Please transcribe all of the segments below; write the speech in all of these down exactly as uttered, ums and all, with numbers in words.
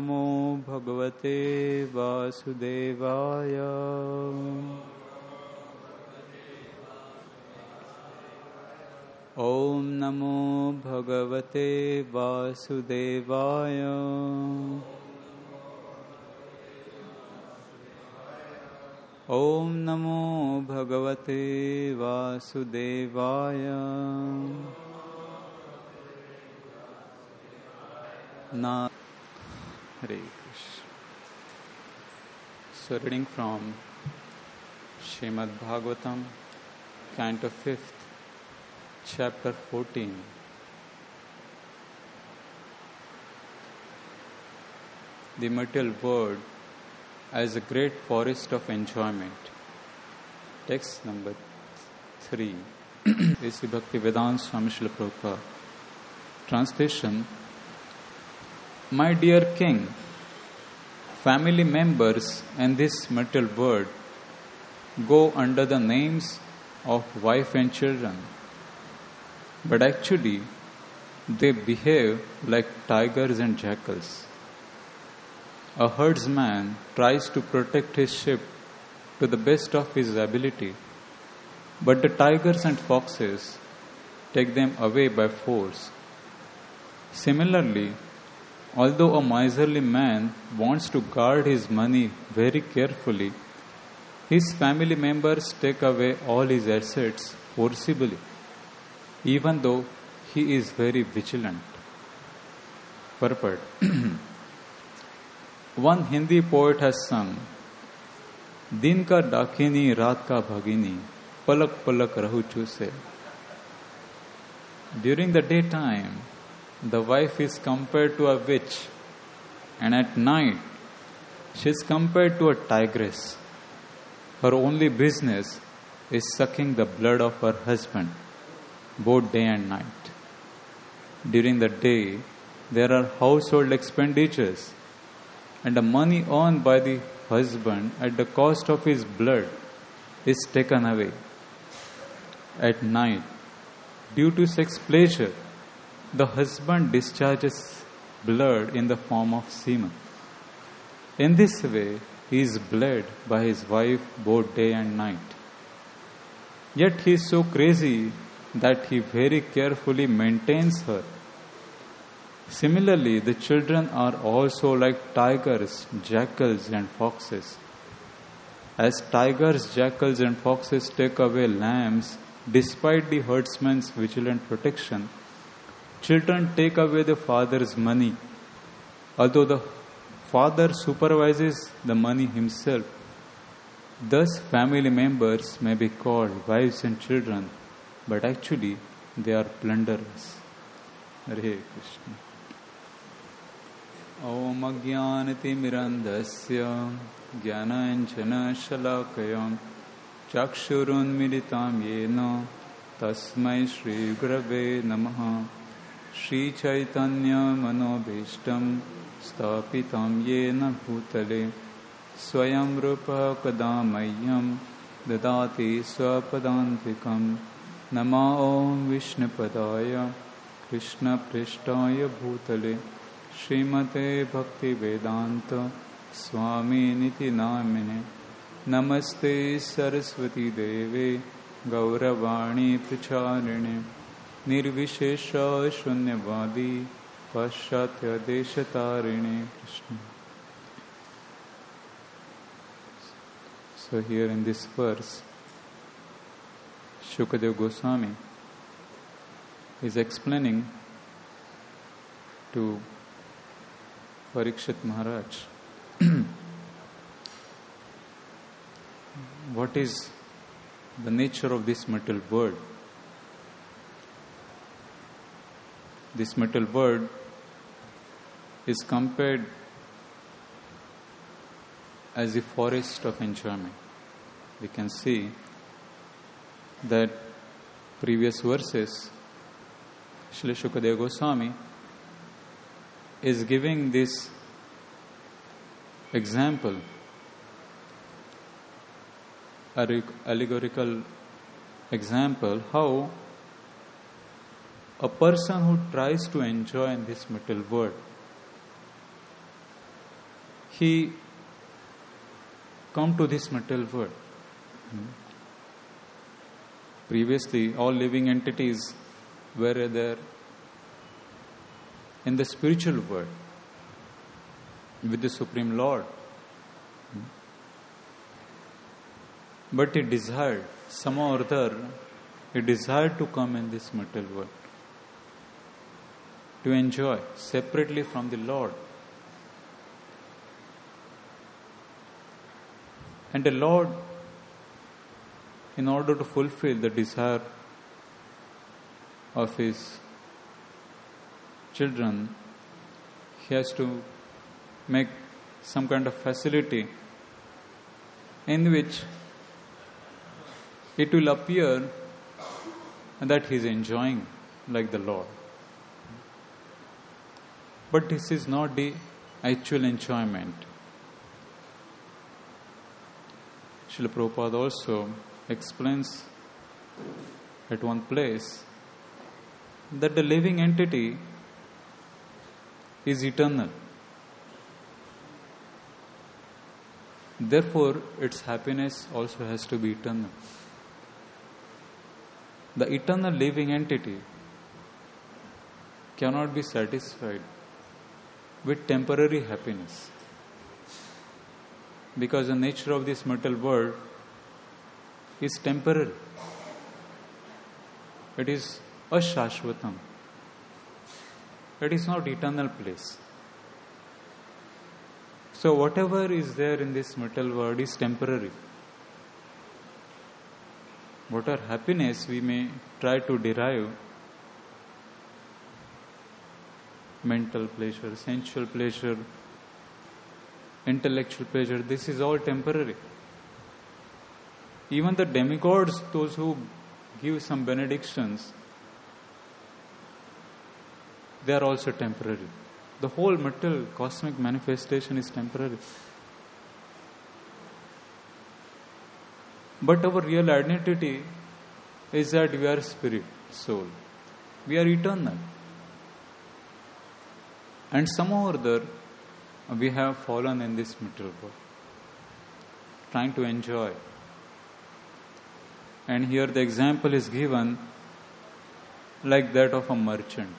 नमो भगवते वासुदेवाय। ओम नमो भगवते वासुदेवाय। ओम नमो भगवते वासुदेवाय। ना Hare Krishna. So reading from Srimad Bhagavatam, Canto fifth, Chapter fourteen. The material world as a great forest of enjoyment. Text number three. A.C. Bhaktivedanta Swami Srila Prabhupada. Translation. My dear King, family members in this material world go under the names of wife and children, but actually they behave like tigers and jackals. A herdsman tries to protect his sheep to the best of his ability, but the tigers and foxes take them away by force. Similarly, although a miserly man wants to guard his money very carefully, his family members take away all his assets forcibly, even though he is very vigilant. Purport. One Hindi poet has sung, Din ka dakini, raat ka bhagini, palak palak rahu chuse. During the daytime, the wife is compared to a witch, and at night, she is compared to a tigress. Her only business is sucking the blood of her husband, both day and night. During the day, there are household expenditures, and the money earned by the husband at the cost of his blood is taken away. At night, due to sex pleasure, the husband discharges blood in the form of semen. In this way, he is bled by his wife both day and night. Yet he is so crazy that he very carefully maintains her. Similarly, the children are also like tigers, jackals, and foxes. As tigers, jackals, and foxes take away lambs despite the herdsman's vigilant protection, children take away the father's money, although the father supervises the money himself. Thus, family members may be called wives and children, but actually they are plunderers. Hare Krishna. Om Ajnanati Mirandasya Jnananjana Shalakayam Chakshurun Militam Yena Tasmai Shri Gurave Namaha. Shri Chaitanya Manobhishtam Stapitam Yena Bhutale Swayam Rupa Kadamayyam Dadati Swapadantikam Nama Om Vishnupadaya Krishna Prishtaya Bhutale Srimate Bhakti Vedanta Swami Niti Namine Namaste Saraswati Deve Gauravani Pracharine Nirvishesha Shunyavadi Paschatya Deshatarine Krishna. So here in this verse, Shukadeva Goswami is explaining to Parikshit Maharaj what is the nature of this material world. This material world is compared as a forest of enjoyment. We can see that previous verses, Srila Shukadeva Goswami is giving this example, allegorical example, how a person who tries to enjoy in this material world he come to this material world. Hmm. Previously, all living entities were there in the spiritual world with the Supreme Lord. Hmm. But he desired, somehow or other, he desired to come in this material world, to enjoy separately from the Lord. And the Lord, in order to fulfill the desire of His children, He has to make some kind of facility in which it will appear that He is enjoying like the Lord. But this is not the actual enjoyment. Srila Prabhupada also explains at one place that the living entity is eternal. Therefore, its happiness also has to be eternal. The eternal living entity cannot be satisfied with temporary happiness, because the nature of this material world is temporary. It is ashashvatam. It is not eternal place. So whatever is there in this material world is temporary. Whatever happiness we may try to derive, mental pleasure, sensual pleasure, intellectual pleasure, this is all temporary. Even the demigods, those who give some benedictions, they are also temporary. The whole material cosmic manifestation is temporary. But our real identity is that we are spirit, soul. We are eternal. And somehow or other, we have fallen in this material world, trying to enjoy. And here the example is given like that of a merchant.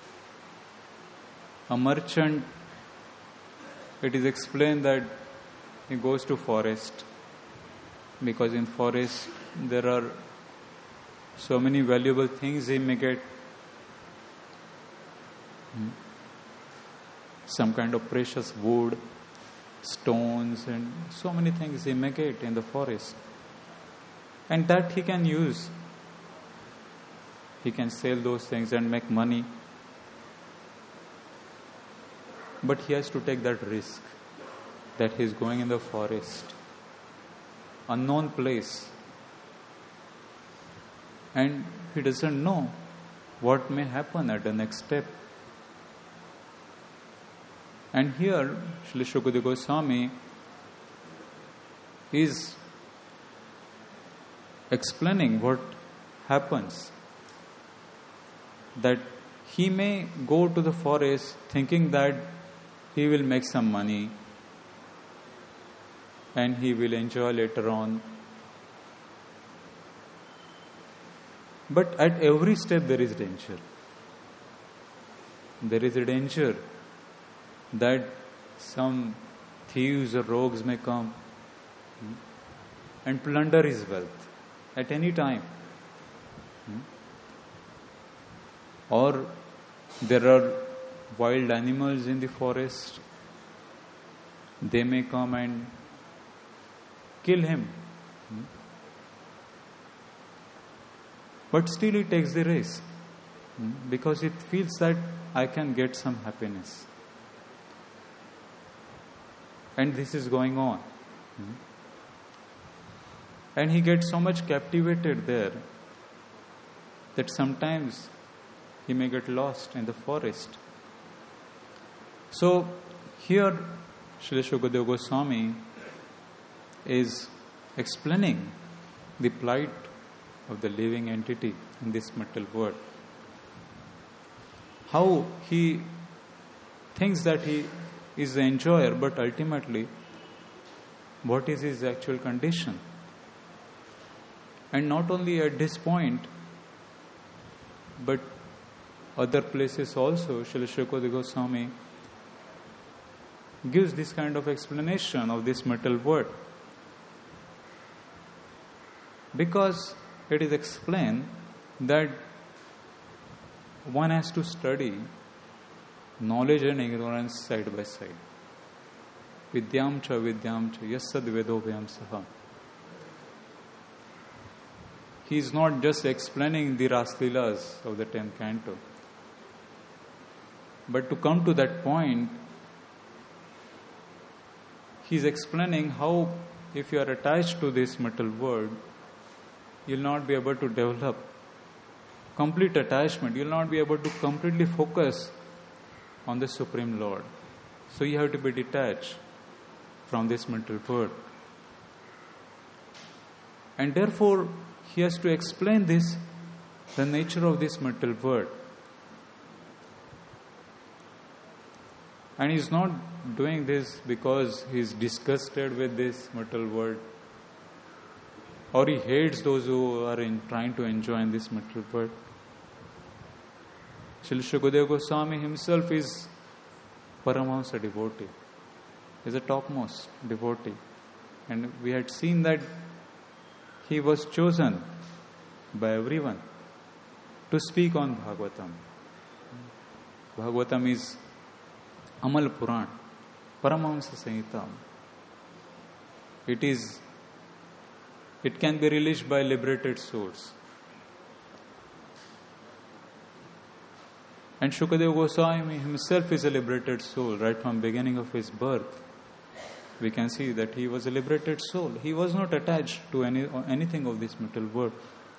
A merchant, it is explained that he goes to forest, because in forest there are so many valuable things he may get. Hmm. Some kind of precious wood, stones, and so many things he may get in the forest. And that he can use. He can sell those things and make money. But he has to take that risk, that he is going in the forest, unknown place, and he doesn't know what may happen at the next step. And here, Srila Shukadeva Goswami is explaining what happens, that he may go to the forest thinking that he will make some money and he will enjoy later on. But at every step there is danger. There is a danger that some thieves or rogues may come and plunder his wealth at any time. Or there are wild animals in the forest. They may come and kill him. But still he takes the risk, because it feels that I can get some happiness. And this is going on. And he gets so much captivated there that sometimes he may get lost in the forest. So here Srila Shukadeva Goswami is explaining the plight of the living entity in this material world. How he thinks that he is the enjoyer, but ultimately, what is his actual condition? And not only at this point, but other places also, Srila Shukadeva Goswami gives this kind of explanation of this material world. Because it is explained that one has to study knowledge and ignorance side by side. Vidyam cha vidyam cha yassad vedobhyam saha. He is not just explaining the Raslilas of the tenth canto. But to come to that point, he is explaining how if you are attached to this material world, you will not be able to develop complete attachment. You will not be able to completely focus on the Supreme Lord. So you have to be detached from this material world. And therefore, he has to explain this, the nature of this material world. And he is not doing this because he is disgusted with this material world, or he hates those who are in trying to enjoy in this material world. Srila Shukadeva Goswami himself is Paramahamsa devotee. He is a topmost devotee. And we had seen that he was chosen by everyone to speak on Bhagavatam. Bhagavatam is Amal Puran, Paramahamsa Samhita. It is, it can be released by liberated souls. And Shukadeva Goswami himself is a liberated soul right from beginning of his birth. We can see that he was a liberated soul. He was not attached to any anything of this material world.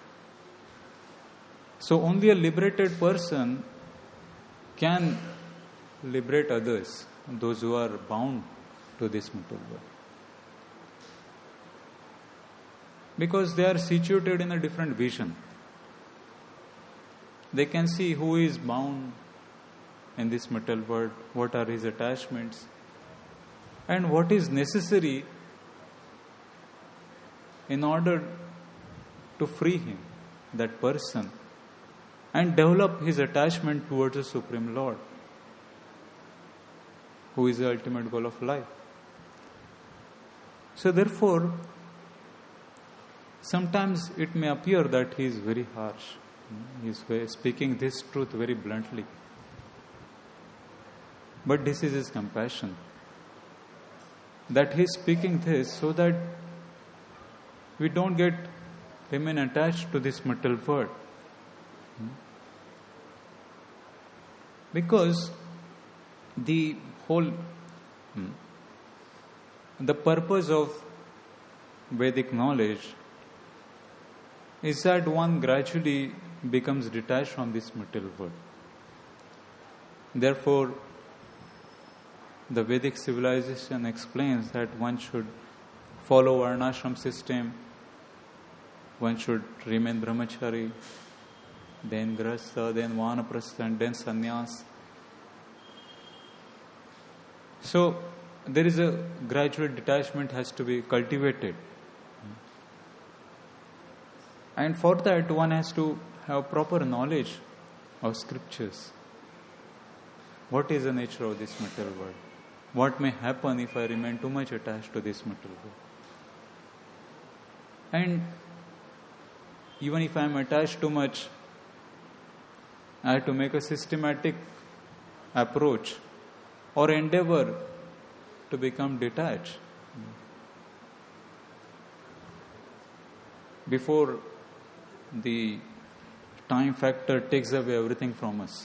So only a liberated person can liberate others, those who are bound to this material world. Because they are situated in a different vision. They can see who is bound in this material world, what are his attachments, and what is necessary in order to free him, that person, and develop his attachment towards the Supreme Lord, who is the ultimate goal of life. So therefore, sometimes it may appear that he is very harsh. He is speaking this truth very bluntly. But this is his compassion. That he is speaking this so that we don't get remain attached to this material world. Because the whole, the purpose of Vedic knowledge is that one gradually becomes detached from this material world. Therefore, the Vedic civilization explains that one should follow Varnashram system, one should remain brahmachari, then grahastha, then vanaprastha, and then sannyas. So, there is a gradual detachment has to be cultivated. And for that, one has to have proper knowledge of scriptures. What is the nature of this material world? What may happen if I remain too much attached to this material world? And even if I am attached too much, I have to make a systematic approach or endeavor to become detached before the time factor takes away everything from us.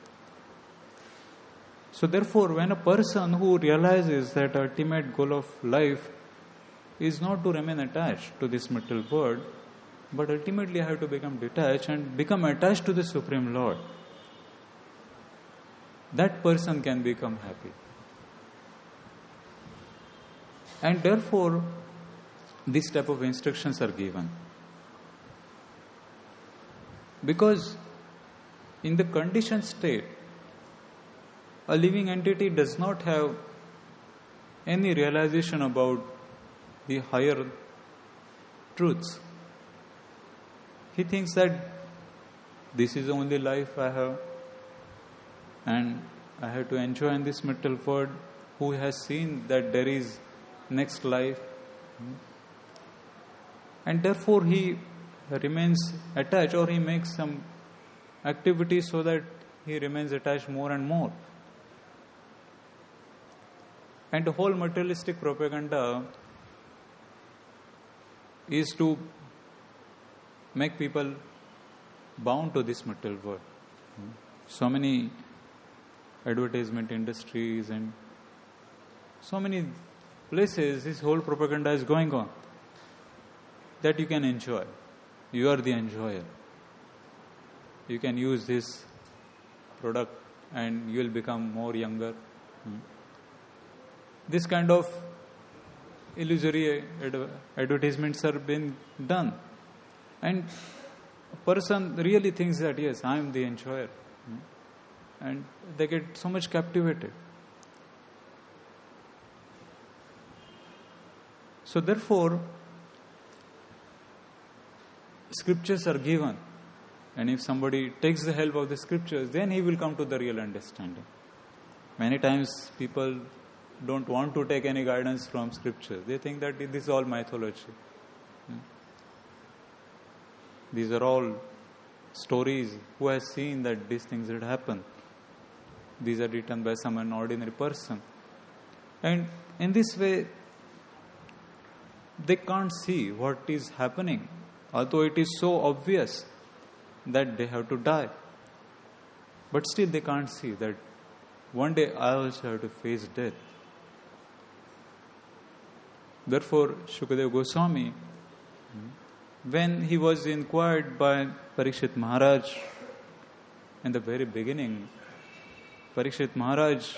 So therefore, when a person who realizes that ultimate goal of life is not to remain attached to this material world, but ultimately I have to become detached and become attached to the Supreme Lord, that person can become happy. And therefore, this type of instructions are given. Because in the conditioned state, a living entity does not have any realization about the higher truths. He thinks that this is the only life I have and I have to enjoy in this material world. Who has seen that there is next life? And therefore he remains attached, or he makes some activity so that he remains attached more and more. And the whole materialistic propaganda is to make people bound to this material world. So many advertisement industries and so many places this whole propaganda is going on, that you can enjoy. You are the enjoyer. You can use this product and you will become more younger. This kind of illusory ad- advertisements are being done. And a person really thinks that, yes, I am the enjoyer. And they get so much captivated. So therefore, scriptures are given. And if somebody takes the help of the scriptures, then he will come to the real understanding. Many times people don't want to take any guidance from scriptures. They think that this is all mythology. These are all stories. Who has seen that these things had happened? These are written by some an ordinary person. And in this way, they can't see what is happening, although it is so obvious that they have to die. But still they can't see that one day I also have to face death. Therefore, Shukadeva Goswami, when he was inquired by Parikshit Maharaj in the very beginning, Parikshit Maharaj,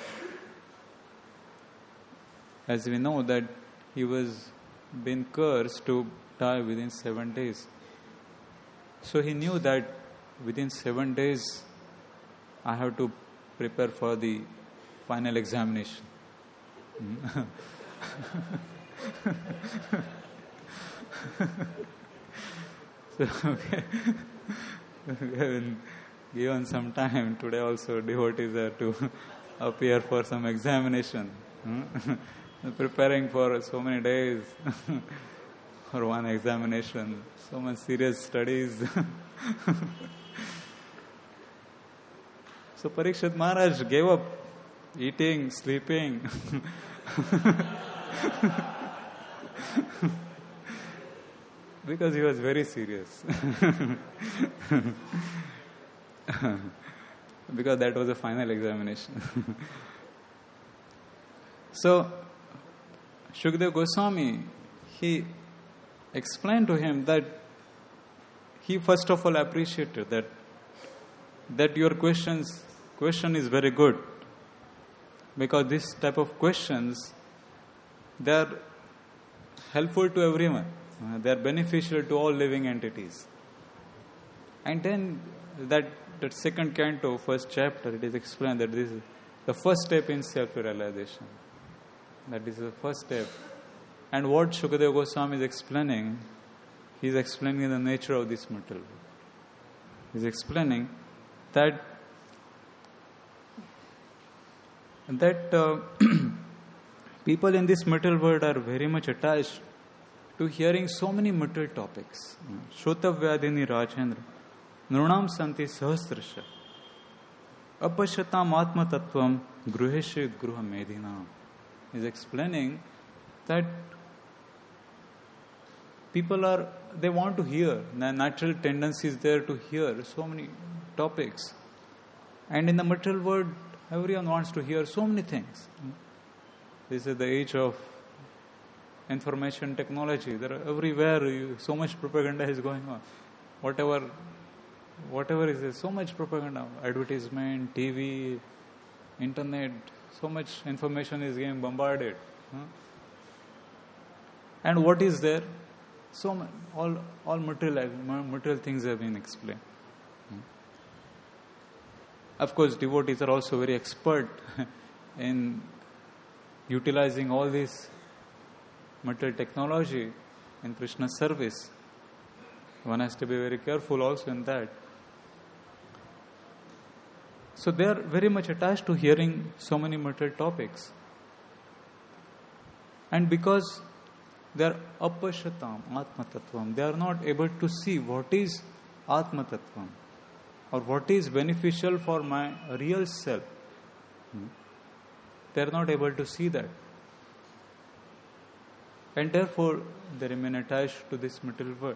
as we know, that he was been cursed to die within seven days. So he knew that within seven days I have to prepare for the final examination. So okay. We have been given some time. Today also devotees are to appear for some examination. Preparing for so many days for one examination. So much serious studies. So Parikshit Maharaj gave up eating, sleeping. Because he was very serious. Because that was the final examination. So, Shukadeva Goswami, he explained to him that he first of all appreciated that that your questions question is very good, because this type of questions, they are helpful to everyone. Uh, they are beneficial to all living entities. And then that, that second canto, first chapter, it is explained that this is the first step in self-realization. That is the first step. And what Shukadeva Goswami is explaining, he is explaining the nature of this material world. He is explaining that that uh, people in this material world are very much attached to hearing so many material topics. Shrotavyadini Rajendra, Nrunam Santi Sahasrasya, Apashatam Atma Tattvam, Gruheshi Gruha Medina. He is explaining that people are, they want to hear, the natural tendency is there to hear so many topics. And in the material world, everyone wants to hear so many things. This is the age of information technology. There are everywhere, you, so much propaganda is going on. Whatever, whatever is there, so much propaganda, advertisement, T V, internet, so much information is getting bombarded. Huh? And what is there? So much, all all material material things have been explained. Hmm. Of course, devotees are also very expert in utilizing all this material technology in Krishna's service. One has to be very careful also in that. So they are very much attached to hearing so many material topics. And because they are apashyatam, atma tattvam, they are not able to see what is atma tattvam or what is beneficial for my real self. They are not able to see that. And therefore, they remain attached to this material world.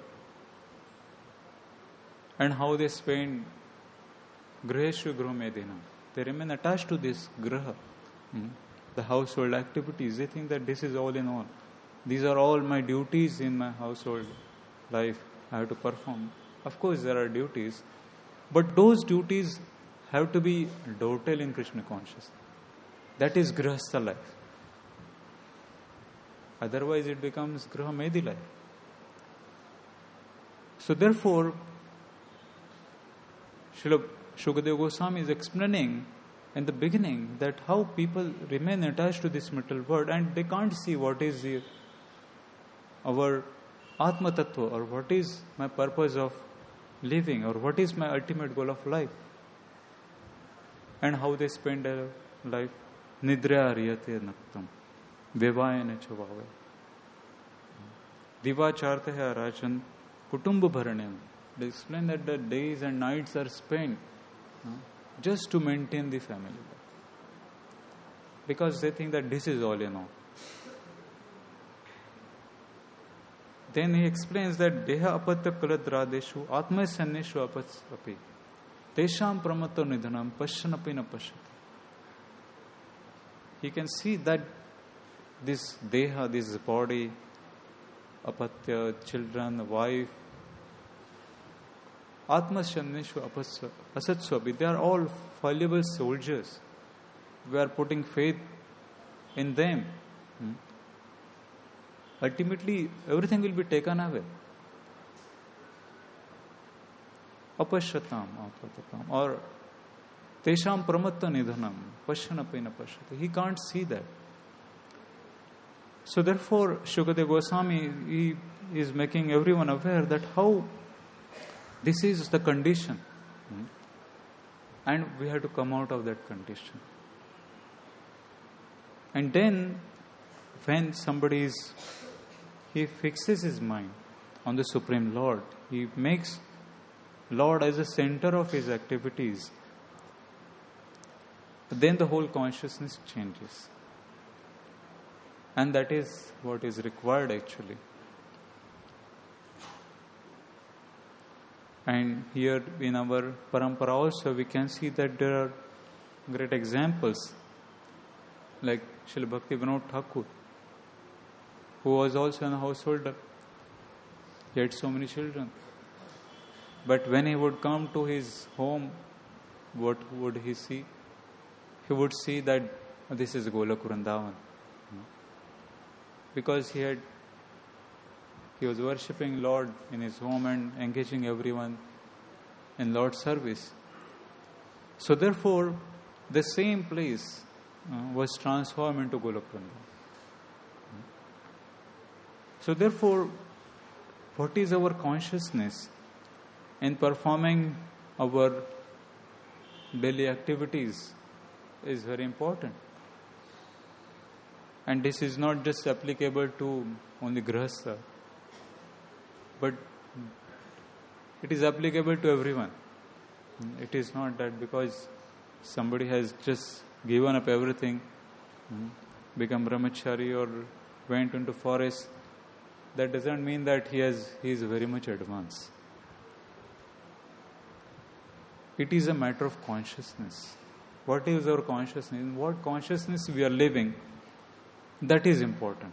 And how they spend griheshu gromedina. They remain attached to this graha, hmm? the household activities. They think that this is all in all. These are all my duties in my household life I have to perform. Of course, there are duties, but those duties have to be total in Krishna consciousness. That is grihastha life. Otherwise, it becomes graha medhi life. So, therefore, Srila Shukadeva Goswami is explaining in the beginning that how people remain attached to this material world and they can't see what is the, our Atma Tattva or what is my purpose of living or what is my ultimate goal of life. And how they spend their life. Nidra riyate naktam vivayane chavave divacharta hai arajan kutumba bharanyam. They explain that the days and nights are spent uh, just to maintain the family life. Because they think that this is all in all. Then he explains that deha apatya kaladradeshu atmasyanneshu apatsvapi tesham pramato nidhanam pashyanapi na pashyati. He can see that this deha, this body, apatya, children, wife, atmasyanneshu asatsvapi, they are all fallible soldiers. We are putting faith in them. Hmm? Ultimately, everything will be taken away. Apashyatam, apatatam, or tesham pramatta nidhanam, pashyanapi na pashyati. He can't see that. So therefore, Shukadeva Goswami, he is making everyone aware that how this is the condition. Hmm? And we have to come out of that condition. And then, when somebody is, he fixes his mind on the Supreme Lord, he makes Lord as the center of his activities, then the whole consciousness changes. And that is what is required actually. And here in our parampara also we can see that there are great examples like Srila Bhakti Vinod Thakur, who was also a householder. He had so many children. But when he would come to his home, what would he see? He would see that this is Golok Vrindavan. Because he had, he was worshipping Lord in his home and engaging everyone in Lord's service. So therefore, the same place uh, was transformed into Golok Vrindavan. So therefore, what is our consciousness in performing our daily activities is very important. And this is not just applicable to only Grihastha, but it is applicable to everyone. It is not that because somebody has just given up everything, become brahmachari or went into forest, that doesn't mean that he has he is very much advanced. It is a matter of consciousness. What is our consciousness? In what consciousness we are living, that is important.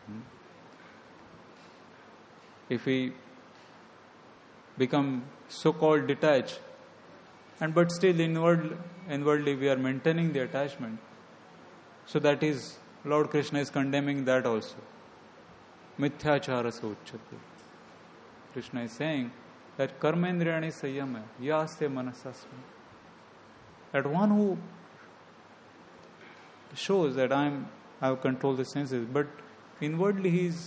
If we become so-called detached, and but still inward, inwardly we are maintaining the attachment, so that is, Lord Krishna is condemning that also. Mithyachara uchyate. Krishna is saying that karmendriyani sayyama yaste manasasmi. That one who shows that I am I have controlled the senses, but inwardly he is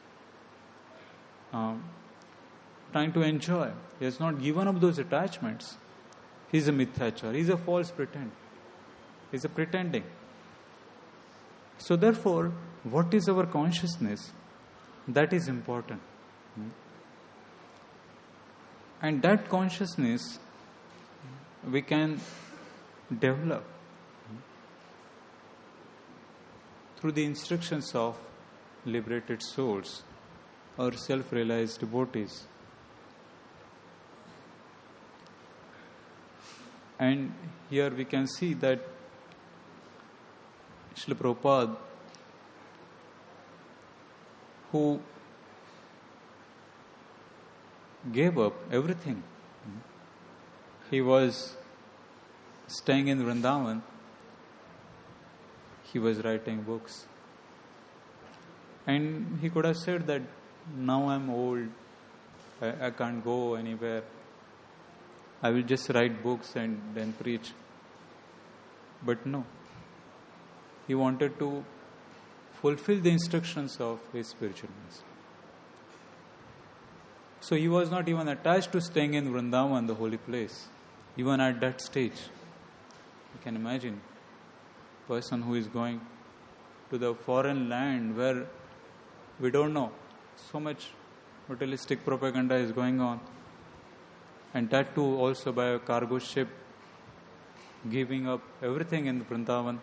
um, trying to enjoy. He has not given up those attachments. He is a mithyachaar. He is a false pretend. He is a pretending. So therefore, what is our consciousness? That is important. And that consciousness we can develop through the instructions of liberated souls or self-realized devotees. And here we can see that Srila Prabhupada, who gave up everything, he was staying in Vrindavan, he was writing books. And he could have said that now I'm old, I, I can't go anywhere, I will just write books and then preach. But no, he wanted to fulfill the instructions of his spiritual master. So he was not even attached to staying in Vrindavan, the holy place, even at that stage. You can imagine a person who is going to the foreign land where we don't know, so much materialistic propaganda is going on, and that too also by a cargo ship, giving up everything in Vrindavan.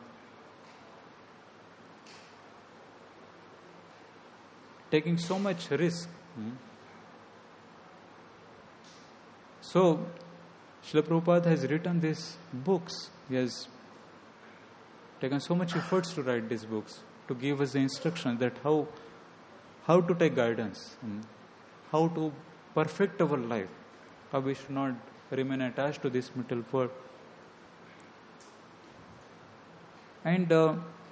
Taking so much risk. Hmm? So, Srila Prabhupada has written these books. He has taken so much efforts to write these books, to give us the instruction that how how to take guidance, hmm? how to perfect our life, how we should not remain attached to this material world. And uh,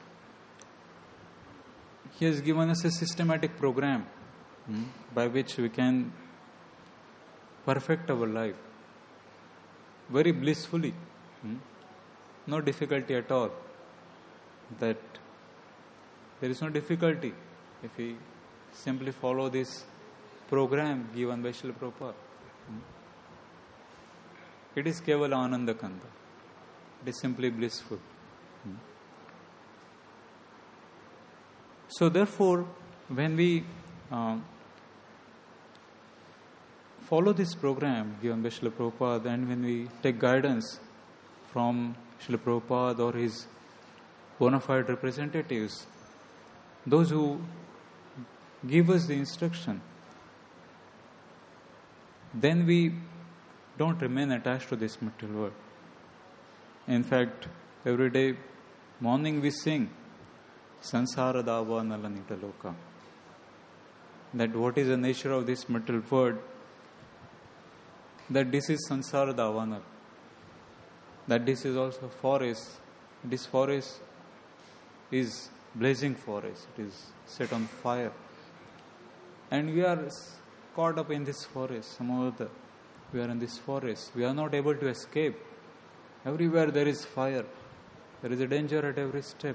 he has given us a systematic program hmm, by which we can perfect our life very blissfully, hmm? no difficulty at all. That there is no difficulty if we simply follow this program given by Srila Prabhupada. Hmm? It is Kevala Ananda Kanda. It is simply blissful. Hmm? So therefore, when we uh, follow this program given by Srila Prabhupada, and when we take guidance from Srila Prabhupada or his bona fide representatives, those who give us the instruction, then we don't remain attached to this material world. In fact, every day morning we sing Sansara Dava Nalanita Loka. That what is the nature of this material world? That this is Sansara Davanal. That this is also forest. This forest is blazing forest. It is set on fire. And we are caught up in this forest, somehow or other. We are in this forest. We are not able to escape. Everywhere there is fire. There is a danger at every step.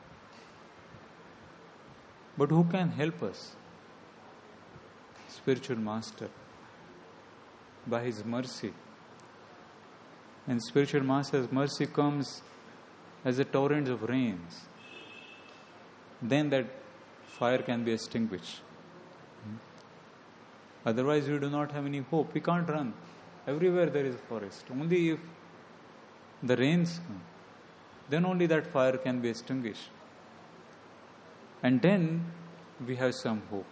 But who can help us? Spiritual Master. By His mercy. And Spiritual Master's mercy comes as a torrent of rains. Then that fire can be extinguished. Otherwise we do not have any hope. We can't run. Everywhere there is a forest. Only if the rains come, then only that fire can be extinguished. And then we have some hope.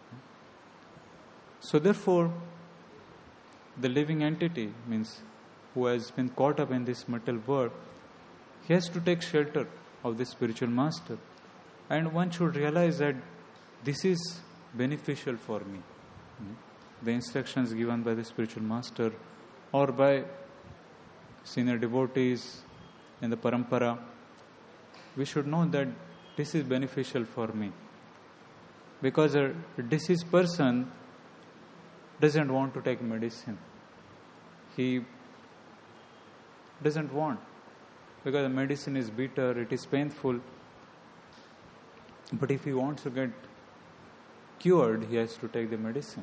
So therefore, the living entity, means who has been caught up in this material world, he has to take shelter of the spiritual master. And one should realize that this is beneficial for me. The instructions given by the spiritual master or by senior devotees in the parampara, we should know that this is beneficial for me. Because a deceased person doesn't want to take medicine. He doesn't want. Because the medicine is bitter, it is painful. But if he wants to get cured, he has to take the medicine.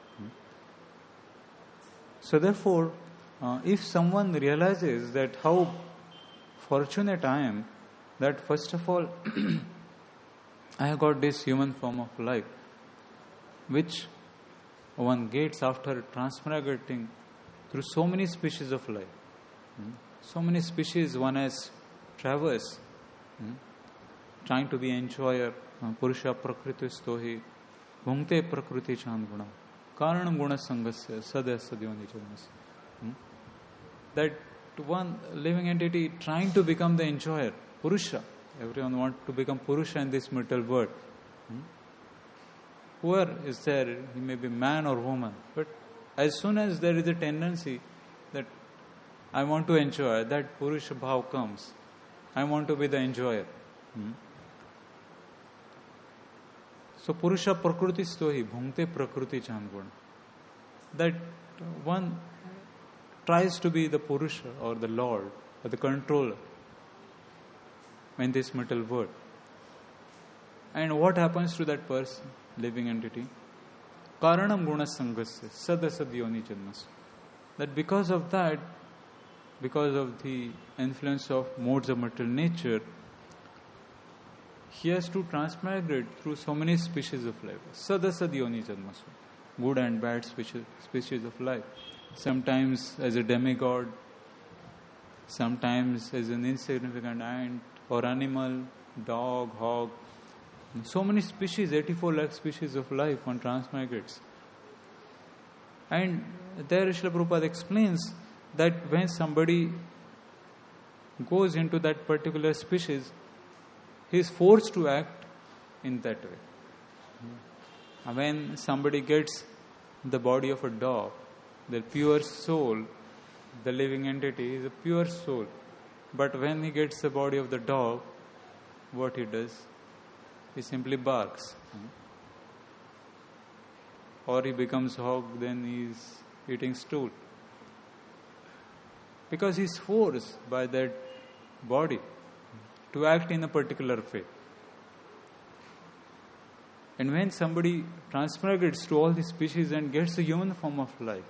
So therefore, uh, if someone realizes that how fortunate I am, that first of all, I have got this human form of life, which one gets after transmigrating through so many species of life. Hmm? So many species one has traversed, hmm? trying to be enjoyer, uh, Purusha Prakriti Stohi, Bhungte Prakriti Chandguna, Karanam Guna Sangasya, Sadya Sadyoni Janmas. That one living entity trying to become the enjoyer, Purusha. Everyone wants to become Purusha in this material world. Hmm? Whoever is there, he may be man or woman, but as soon as there is a tendency that I want to enjoy, that Purusha bhav comes. I want to be the enjoyer. Hmm? So Purusha Prakriti Stohi, Bhungte Prakriti Chandguna. That one tries to be the Purusha or the Lord or the controller in this material world. And what happens to that person, living entity? Karanam Guna Sangasya, Sadasadyoni Janmas. That because of that, because of the influence of modes of material nature, he has to transmigrate through so many species of life. Sadasadyoni Janmas. Good and bad species, species of life. Sometimes as a demigod, sometimes as an insignificant ant or animal, dog, hog. So many species, eighty-four lakh species of life one transmigrates. And there Srila Prabhupada explains that when somebody goes into that particular species, he is forced to act in that way. When somebody gets the body of a dog, the pure soul, the living entity is a pure soul. But when he gets the body of the dog, what he does? He simply barks. Or he becomes hog, then he is eating stool. Because he is forced by that body to act in a particular way. And when somebody transmigrates to all these species and gets a human form of life,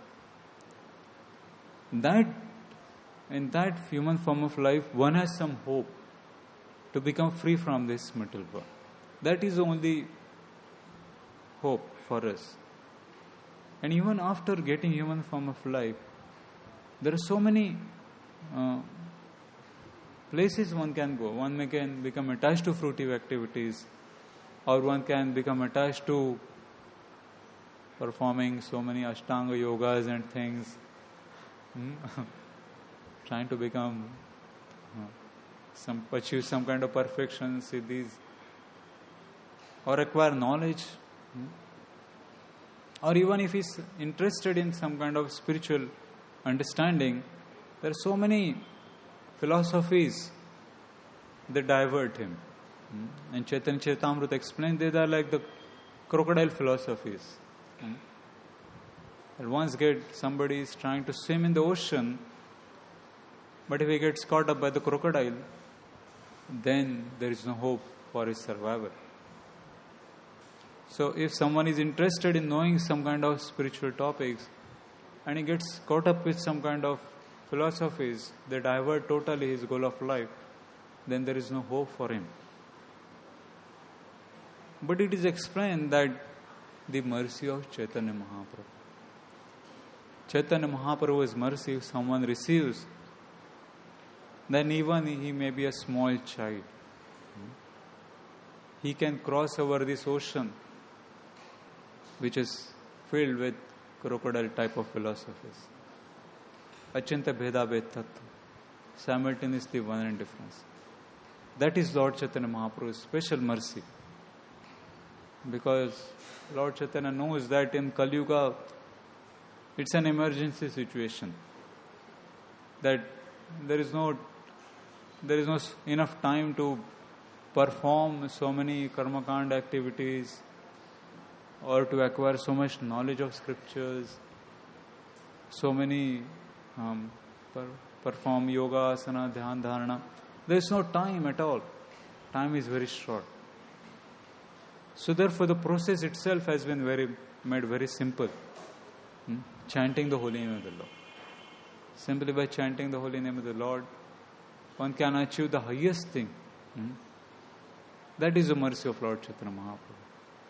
that in that human form of life, one has some hope to become free from this material world. That is the only hope for us. And even after getting human form of life, there are so many uh, places one can go. One may can become attached to fruitive activities, or one can become attached to performing so many Ashtanga yogas and things, hmm? trying to become, uh, some achieve some kind of perfection, siddhis, or acquire knowledge, hmm? or even if he's interested in some kind of spiritual understanding, there are so many philosophies that divert him. Hmm? And Chaitanya Charitamrita explained they are like the crocodile philosophies. Hmm? And once get somebody is trying to swim in the ocean, but if he gets caught up by the crocodile, then there is no hope for his survival. So if someone is interested in knowing some kind of spiritual topics and he gets caught up with some kind of philosophies that divert totally his goal of life, then there is no hope for him. But it is explained that the mercy of Chaitanya Mahaprabhu. Chaitanya Mahaprabhu's mercy, if someone receives, then even he may be a small child. He can cross over this ocean, which is filled with crocodile type of philosophies. Achinta Bheda Bhed Tattva. Simultaneously one and difference. That is Lord Chaitanya Mahaprabhu's special mercy. Because Lord Chaitanya knows that in Kali Yuga, it's an emergency situation. That there is no there is no enough time to perform so many karmakanda activities or to acquire so much knowledge of scriptures, so many um, per, perform yoga, asana, dhyan, dharana. There is no time at all. Time is very short. So therefore the process itself has been very made very simple. Hmm? Chanting the holy name of the Lord. Simply by chanting the holy name of the Lord, one can achieve the highest thing. Hmm? That is the mercy of Lord Chaitanya Mahaprabhu.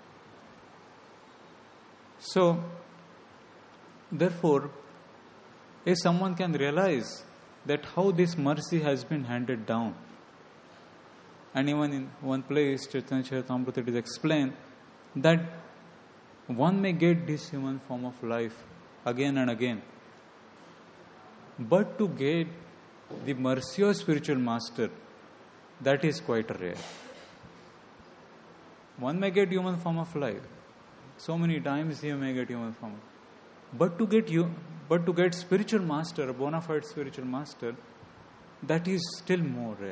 So, therefore, if someone can realize that how this mercy has been handed down, and even in one place, Chaitanya Charitamrita, it is explained that one may get this human form of life again and again, but to get the mercy of spiritual master, that is quite rare. One may get human form of life. So many times you may get human form. But to get you, but to get spiritual master, a bona fide spiritual master, that is still more rare.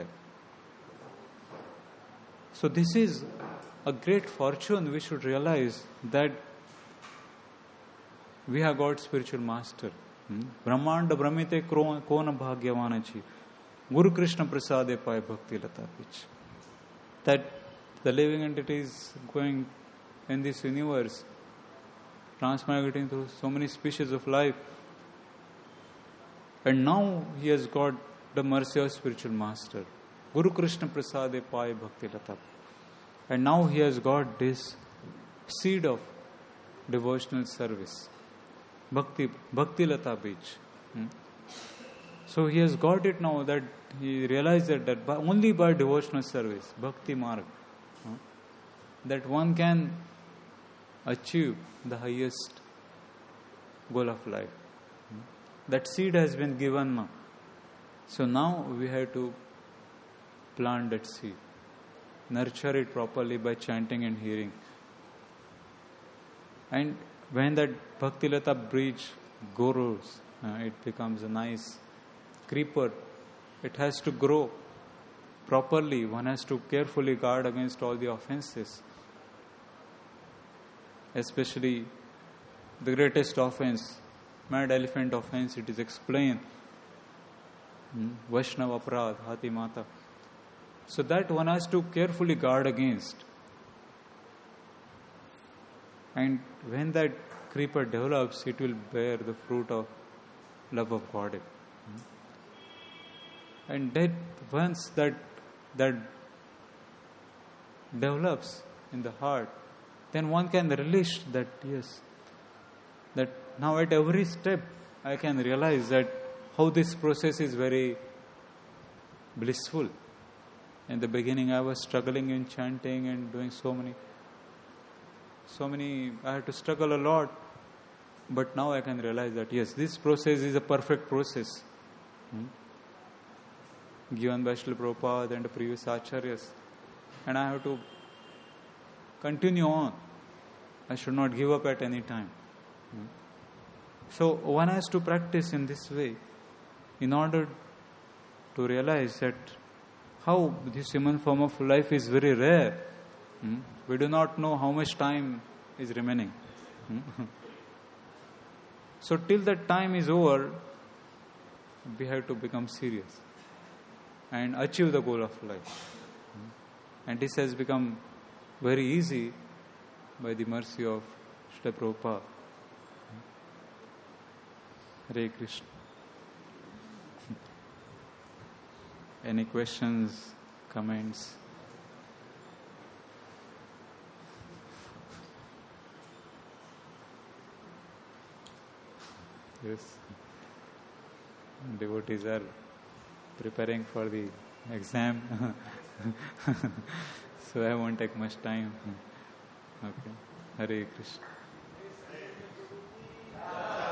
So this is a great fortune. We should realize that we have got spiritual master. Brahmanda Brahmite Kona Bhagyavanachi. Guru Krishna Prasade Pai Bhakti Lata Pich. That the living entities going in this universe, transmigrating through so many species of life, and now he has got the mercy of spiritual master, Guru Krishna Prasade Pai Bhakti Lata, and now he has got this seed of devotional service, Bhakti Bhakti Lata Beach. Hmm? So he has got it now, that he realized that, that by, only by devotional service, Bhakti Marg, huh, that one can achieve the highest goal of life. Hmm? That seed has been given now. So now we have to plant that seed, nurture it properly by chanting and hearing. And when that Bhakti Lata bridge grows, uh, it becomes a nice creeper. It has to grow properly. One has to carefully guard against all the offenses. Especially the greatest offense, mad elephant offense, it is explained. Hmm? Vaishnava Aparadh, Hati Mata. So that one has to carefully guard against. And when that creeper develops, it will bear the fruit of love of God. Hmm? And that once that that develops in the heart, then one can relish that, yes, that now at every step I can realize that how this process is very blissful. In the beginning I was struggling in chanting and doing so many, so many, I had to struggle a lot. But now I can realize that, yes, this process is a perfect process. Hmm? Given by Srila Prabhupada and the previous acharyas. And I have to continue on. I should not give up at any time. Hmm? So one has to practice in this way in order to realize that how this human form of life is very rare. Hmm? We do not know how much time is remaining. Hmm? So till that time is over, we have to become serious and achieve the goal of life. And this has become very easy by the mercy of Srila Prabhupada. Hare Krishna. Any questions, comments? Yes. Devotees are preparing for the exam. So I won't take much time. Okay. Hare Krishna.